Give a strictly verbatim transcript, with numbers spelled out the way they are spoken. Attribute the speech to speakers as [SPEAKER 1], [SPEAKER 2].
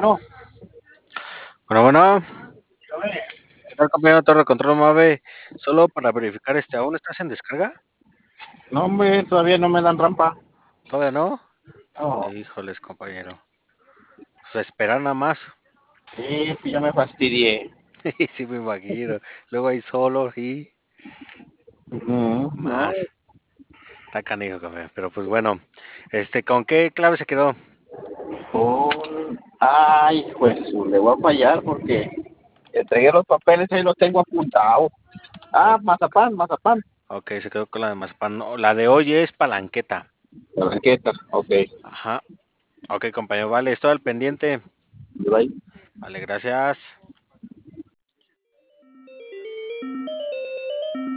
[SPEAKER 1] Bueno,
[SPEAKER 2] Bueno, bueno,
[SPEAKER 1] dígame.
[SPEAKER 2] ¿qué tal, compañero Torre Control Mave? Solo para verificar, este, ¿aún estás en descarga?
[SPEAKER 1] No, hombre, todavía no me dan rampa.
[SPEAKER 2] ¿Todavía no?
[SPEAKER 1] No,
[SPEAKER 2] Híjoles, compañero. Pues esperar nada más.
[SPEAKER 1] sí, pues ya me fastidié.
[SPEAKER 2] Sí, me imagino. Luego ahí solo y
[SPEAKER 1] Ujú, no,
[SPEAKER 2] más. Está canijo, compañero. Pero pues bueno, este, ¿con qué clave se quedó?
[SPEAKER 1] con... Ay, pues le voy a fallar porque entregué los papeles y los tengo apuntados. Ah,
[SPEAKER 2] O-
[SPEAKER 1] mazapán, mazapán.
[SPEAKER 2] ok, se quedó con la de Mazapán. No, la de hoy es palanqueta.
[SPEAKER 1] La banqueta, ok.
[SPEAKER 2] Ajá. Ok, compañero, vale, estoy al pendiente.
[SPEAKER 1] Bye.
[SPEAKER 2] Vale, gracias.